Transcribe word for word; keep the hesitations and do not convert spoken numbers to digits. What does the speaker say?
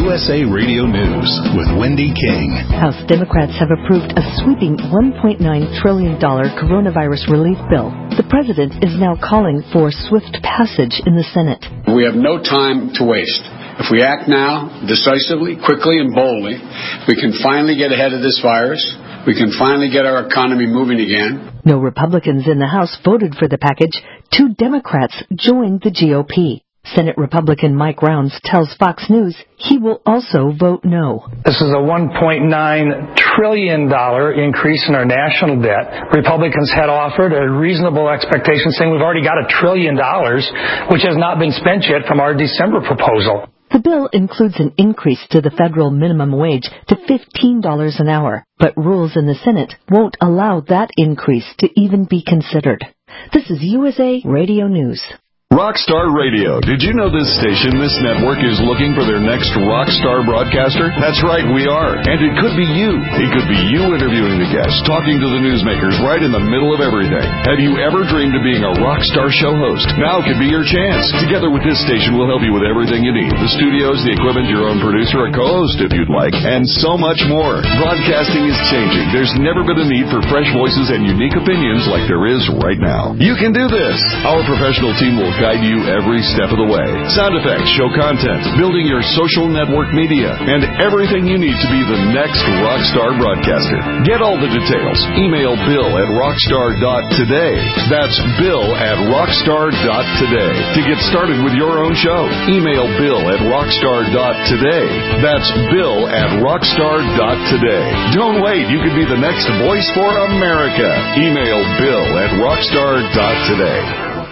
U S A Radio News with Wendy King. House Democrats have approved a sweeping one point nine trillion dollars coronavirus relief bill. The president is now calling for swift passage in the Senate. We have no time to waste. If we act now, decisively, quickly, and boldly, we can finally get ahead of this virus. We can finally get our economy moving again. No Republicans in the House voted for the package. Two Democrats joined the G O P. Senate Republican Mike Rounds tells Fox News he will also vote no. This is a one point nine trillion dollars increase in our national debt. Republicans had offered a reasonable expectation saying we've already got a trillion dollars, which has not been spent yet from our December proposal. The bill includes an increase to the federal minimum wage to fifteen dollars an hour, but rules in the Senate won't allow that increase to even be considered. This is U S A Radio News. Rockstar Radio. Did you know this station, this network, is looking for their next rockstar broadcaster? That's right, we are. And it could be you. It could be you interviewing the guests, talking to the newsmakers right in the middle of everything. Have you ever dreamed of being a rockstar show host? Now could be your chance. Together with this station, we'll help you with everything you need. The studios, the equipment, your own producer, a co-host if you'd like, and so much more. Broadcasting is changing. There's never been a need for fresh voices and unique opinions like there is right now. You can do this. Our professional team will guide you every step of the way. Sound effects, show content, building your social network media, and everything you need to be the next rockstar broadcaster. Get all the details. Email Bill at rockstar dot today. That's Bill at rockstar dot today. To get started with your own show, email Bill at rockstar dot today. That's Bill at rockstar dot today. Don't wait. You could be the next voice for America. Email Bill at rockstar dot today.